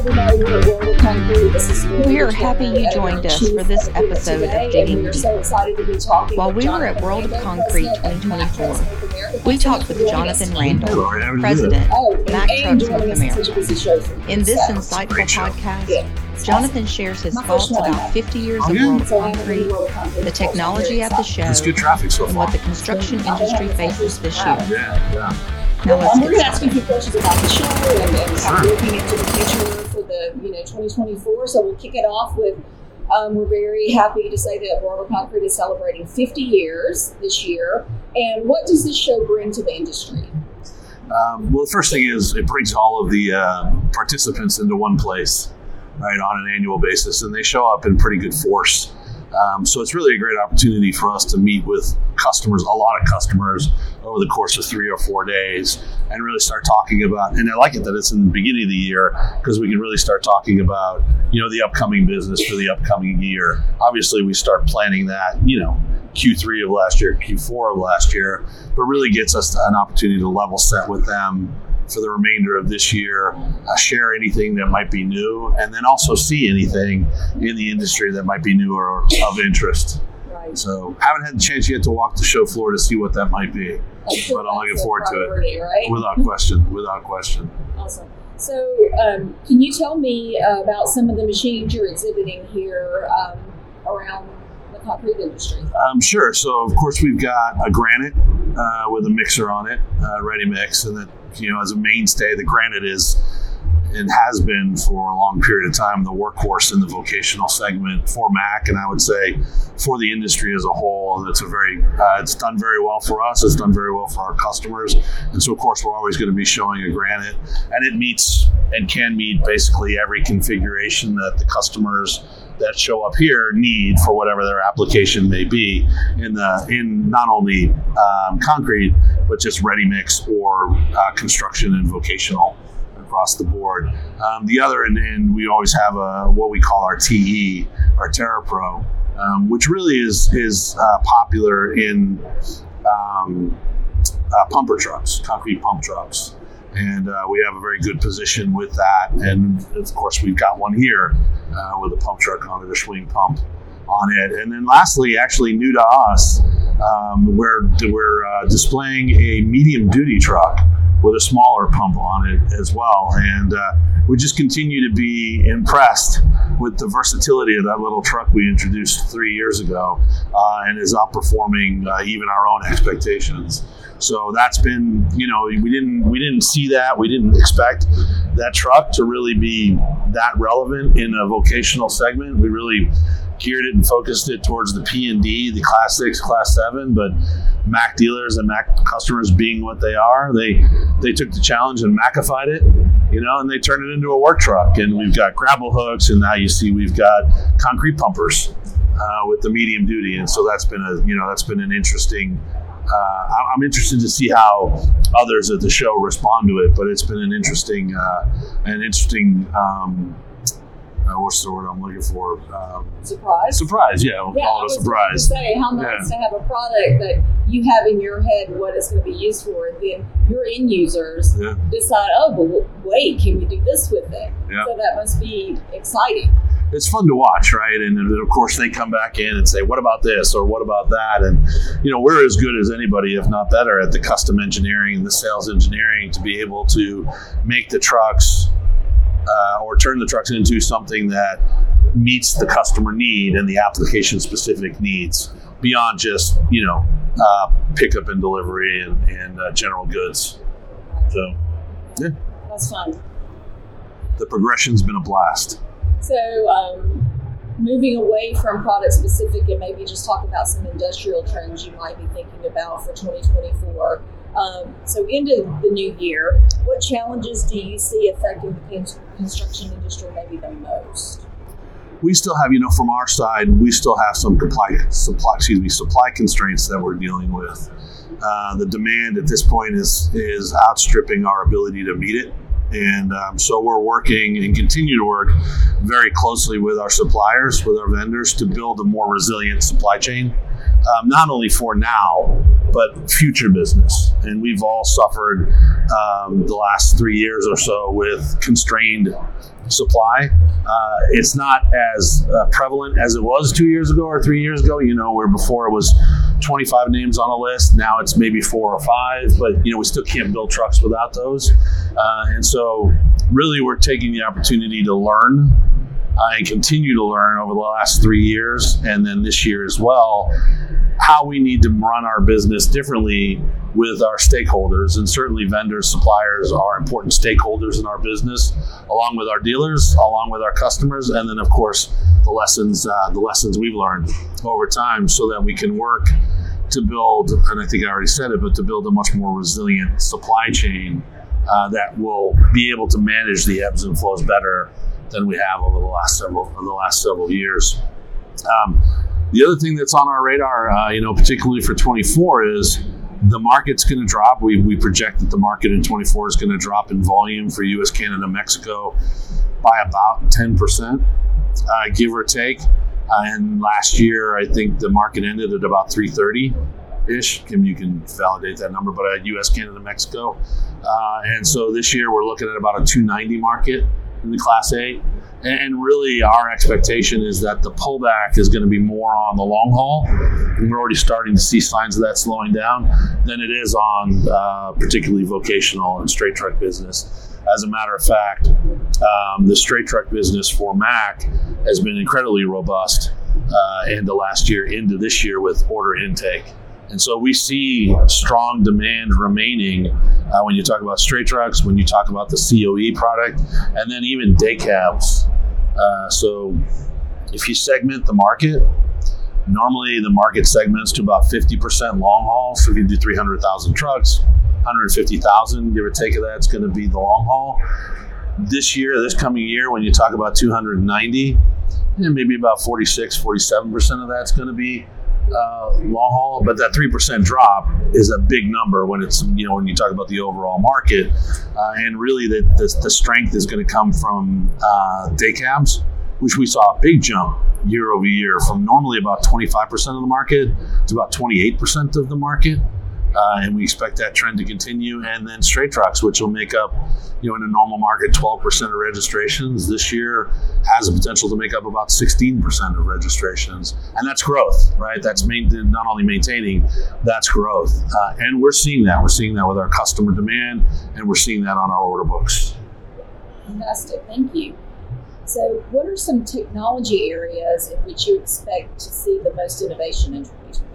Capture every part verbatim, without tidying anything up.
everybody. We're at World of Concrete. This is We are happy you joined us for this episode of Digging Deep. So excited to be talking While we were at World of Concrete twenty twenty-four, we talked with Jonathan Randall, President, Mack Trucks North America. In this insightful podcast, Jonathan shares his thoughts about fifty years of World of Concrete, the technology at the show, and what the construction industry faces this year. Yeah, yeah. Now let's um, we're get going to ask you a started. few questions about the show and, and Sure. kind of looking into the future for the you know twenty twenty-four. So we'll kick it off with um, we're very happy to say that World of Concrete is celebrating fifty years this year. And what does this show bring to the industry? Um, well, the first thing is it brings all of the uh, participants into one place, right, on an annual basis, and they show up in pretty good force. Um, so it's really a great opportunity for us to meet with customers, a lot of customers, over the course of three or four days, and really start talking about. And I like it that it's in the beginning of the year because we can really start talking about, you know, the upcoming business for the upcoming year. Obviously, we start planning that, you know, Q three of last year, Q four of last year, but really gets us an opportunity to level set with them for the remainder of this year, uh, share anything that might be new, and then also see anything in the industry that might be new or of interest. Right. So haven't had the chance yet to walk the show floor to see what that might be, but I'm looking That's a forward to priority, it. Right? Without question, without question. Awesome. So, um, can you tell me uh, about some of the machines you're exhibiting here um, around the concrete industry? Um, sure. So, of course, we've got a granite uh, with a mixer on it, uh, ready mix, and that, you know, as a mainstay, the granite is and has been for a long period of time the workhorse in the vocational segment for Mack, and I would say for the industry as a whole. And it's a very, uh, it's done very well for us. It's done very well for our customers, and so of course we're always going to be showing a granite, and it meets and can meet basically every configuration that the customers that show up here need for whatever their application may be in the in not only um, concrete but just ready mix or uh, construction and vocational across the board. Um, the other and, and we always have a what we call our T E, our TerraPro, um, which really is is uh, popular in um, uh, pumper trucks, concrete pump trucks. And uh, we have a very good position with that. And of course, we've got one here uh, with a pump truck on it, a swing pump on it. And then lastly, actually new to us, um, we're, we're uh, displaying a medium duty truck with a smaller pump on it as well. And uh, we just continue to be impressed with the versatility of that little truck we introduced three years ago uh, and is outperforming uh, even our own expectations. So that's been, you know, we didn't we didn't see that. We didn't expect that truck to really be that relevant in a vocational segment. We really geared it and focused it towards the P and D, the Class six, Class seven, but Mack dealers and Mack customers being what they are, they they took the challenge and Mackified it, you know, and they turned it into a work truck. And we've got grapple hooks, and now you see we've got concrete pumpers uh, with the medium duty. And so that's been a, you know, that's been an interesting Uh, I'm interested to see how others at the show respond to it, but it's been an interesting, uh, an interesting, um, uh, what's the word I'm looking for? Um, Surprise? surprise, yeah, we'll Yeah, call I it a was surprise. going to say, how nice to have a product that you have in your head what it's going to be used for, and then your end users Yeah. decide, oh, but wait, can we do this with it? Yeah. So that must be exciting. It's fun to watch, right? And then, of course, they come back in and say, what about this or what about that? And, you know, we're as good as anybody, if not better, at the custom engineering and the sales engineering to be able to make the trucks uh, or turn the trucks into something that meets the customer need and the application-specific needs beyond just, you know, uh, pickup and delivery and, and uh, general goods. So, yeah, That's fun. the progression's been a blast. So, um, moving away from product specific and maybe just talk about some industrial trends you might be thinking about for twenty twenty-four. Um, so, into the new year, what challenges do you see affecting the con- construction industry maybe the most? We still have, you know, from our side, we still have some supply, supply, excuse me, supply constraints that we're dealing with. Uh, the demand at this point is is outstripping our ability to meet it. And um, so we're working and continue to work very closely with our suppliers, with our vendors, to build a more resilient supply chain um, not only for now, but future business. And we've all suffered um, the last three years or so with constrained supply. Uh, it's not as uh, prevalent as it was two years ago or three years ago, you know, where before it was twenty-five names on a list. Now it's maybe four or five, but, you know, we still can't build trucks without those. Uh, and so really we're taking the opportunity to learn uh, and continue to learn over the last three years and then this year as well, how we need to run our business differently with our stakeholders. And certainly vendors, suppliers are important stakeholders in our business, along with our dealers, along with our customers, and then of course the lessons uh, the lessons we've learned over time, so that we can work to build, and I think I already said it, but to build a much more resilient supply chain uh, that will be able to manage the ebbs and flows better than we have over the last several over the last several years. Um, the other thing that's on our radar, uh, you know, particularly for twenty-four, is the market's going to drop. We we project that the market in twenty-four is going to drop in volume for U S, Canada, Mexico by about ten percent, uh, give or take. Uh, and last year, I think the market ended at about three thirty-ish. Kim, you can validate that number, but at U S, Canada, Mexico. Uh, and so this year, we're looking at about a two ninety market in the Class eight. And really, our expectation is that the pullback is going to be more on the long haul. And we're already starting to see signs of that slowing down than it is on uh, particularly vocational and straight truck business. As a matter of fact, um, the straight truck business for Mack has been incredibly robust uh, into last year, into this year with order intake. And so we see strong demand remaining uh, when you talk about straight trucks, when you talk about the C O E product, and then even day cabs. Uh, so if you segment the market, normally the market segments to about fifty percent long haul. So if you do three hundred thousand trucks, one hundred fifty thousand, give or take of that's going to be the long haul. This year, this coming year, when you talk about two hundred ninety, and maybe about forty-six, forty-seven percent of that's going to be uh, long haul. But that three percent drop is a big number when it's, you know, when you talk about the overall market. Uh, and really the, the, the strength is going to come from uh, day cabs, which we saw a big jump year over year from normally about twenty-five percent of the market to about twenty-eight percent of the market. Uh, and we expect that trend to continue. And then straight trucks, which will make up, you know, in a normal market, twelve percent of registrations, this year has the potential to make up about sixteen percent of registrations. And that's growth, right? That's main, not only maintaining, that's growth. Uh, and we're seeing that. We're seeing that with our customer demand, and we're seeing that on our order books. Fantastic. Thank you. So what are some technology areas in which you expect to see the most innovation in twenty twenty-four?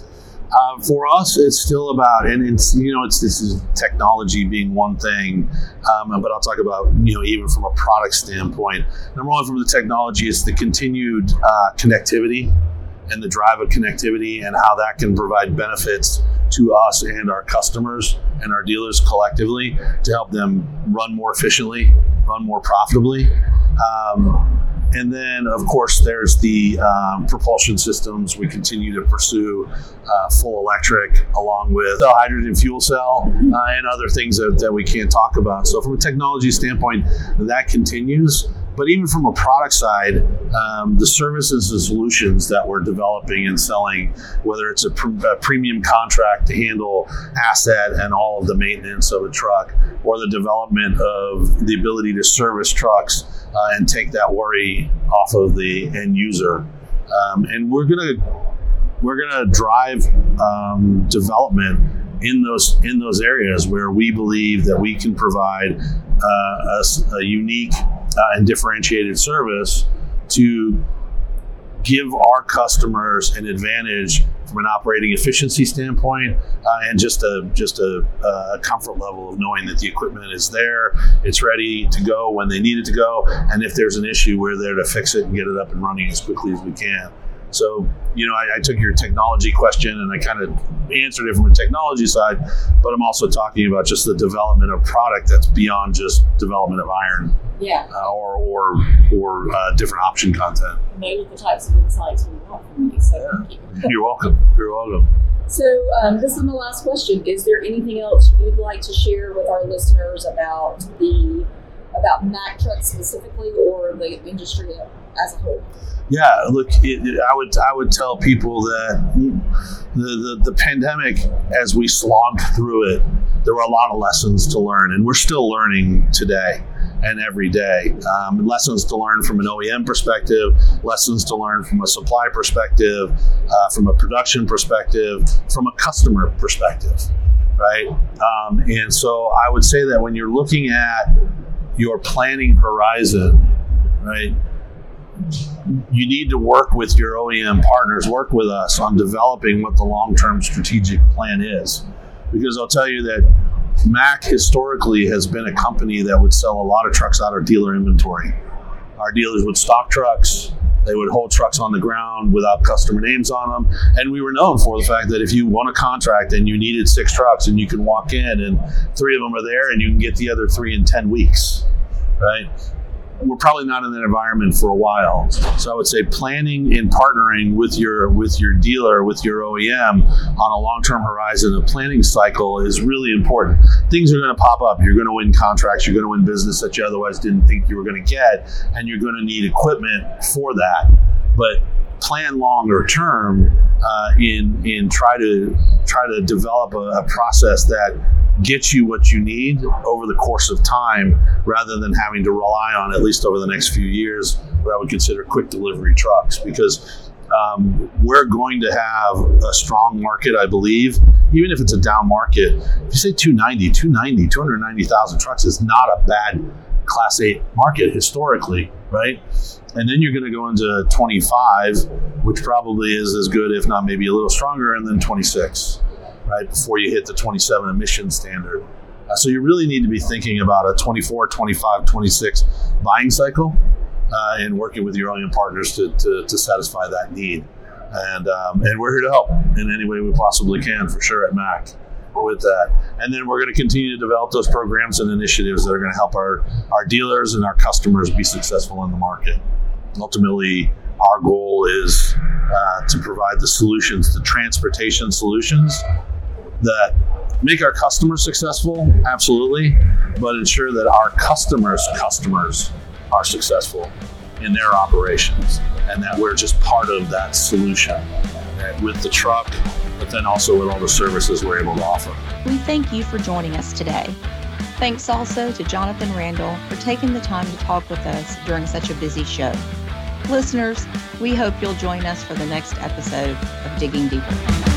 Uh, for us, it's still about, and it's, you know, it's this is technology being one thing, um, but I'll talk about, you know, even from a product standpoint. Number one, from the technology, is the continued uh, connectivity and the drive of connectivity and how that can provide benefits to us and our customers and our dealers collectively to help them run more efficiently, run more profitably. Um, And then, of course, there's the um, propulsion systems. We continue to pursue uh, full electric, along with the hydrogen fuel cell uh, and other things that, that we can't talk about. So from a technology standpoint, that continues. But even from a product side, um, the services and solutions that we're developing and selling, whether it's a, pr- a premium contract to handle asset and all of the maintenance of a truck, or the development of the ability to service trucks uh, and take that worry off of the end user. Um, and we're gonna we're gonna drive um, development in those in those areas where we believe that we can provide uh, a, a unique uh, and differentiated service to give our customers an advantage from an operating efficiency standpoint, uh, and just a just a, a comfort level of knowing that the equipment is there, it's ready to go when they need it to go, and if there's an issue, we're there to fix it and get it up and running as quickly as we can. So, you know, I, I took your technology question and I kind of answered it from a technology side, but I'm also talking about just the development of product that's beyond just development of iron, yeah, uh, or or or uh, different option content. Maybe the types of insights we want from you. So Yeah. thank you. You're welcome. You're welcome. So um, this is my last question. Is there anything else you'd like to share with our listeners about the about Mack Trucks specifically, or the industry as a whole? Yeah, look, it, it, I would I would tell people that the, the the pandemic, as we slogged through it, there were a lot of lessons to learn, and we're still learning today and every day. Um, lessons to learn from an O E M perspective, lessons to learn from a supply perspective, uh, from a production perspective, from a customer perspective, right? Um, and so I would say that when you're looking at your planning horizon, right, you need to work with your O E M partners, work with us on developing what the long-term strategic plan is. Because I'll tell you that Mack historically has been a company that would sell a lot of trucks out of dealer inventory. Our dealers would stock trucks, they would hold trucks on the ground without customer names on them. And we were known for the fact that if you won a contract and you needed six trucks and you can walk in and three of them are there and you can get the other three in ten weeks, right? We're probably not in that environment for a while. So I would say planning and partnering with your with your dealer, with your O E M on a long-term horizon, a planning cycle is really important. Things are going to pop up. You're going to win contracts. You're going to win business that you otherwise didn't think you were going to get, and you're going to need equipment for that. But plan longer term uh, in in try to try to develop a, a process that gets you what you need over the course of time, rather than having to rely on, at least over the next few years, what I would consider quick delivery trucks. Because um, we're going to have a strong market, I believe, even if it's a down market. If you say two ninety, two ninety, two hundred ninety thousand trucks is not a bad Class eight market historically, right? And then you're going to go into twenty-five, which probably is as good, if not maybe a little stronger, and then twenty-six, right, before you hit the twenty-seven emission standard. Uh, so you really need to be thinking about a twenty-four, twenty-five, twenty-six buying cycle uh, and working with your O E M partners to, to, to satisfy that need. And um, and we're here to help in any way we possibly can, for sure, at Mack with that. And then we're going to continue to develop those programs and initiatives that are going to help our, our dealers and our customers be successful in the market. Ultimately, our goal is uh, to provide the solutions, the transportation solutions that make our customers successful, absolutely, but ensure that our customers' customers are successful in their operations, and that we're just part of that solution with the truck, but then also with all the services we're able to offer. We thank you for joining us today. Thanks also to Jonathan Randall for taking the time to talk with us during such a busy show. Listeners, we hope you'll join us for the next episode of Digging Deeper.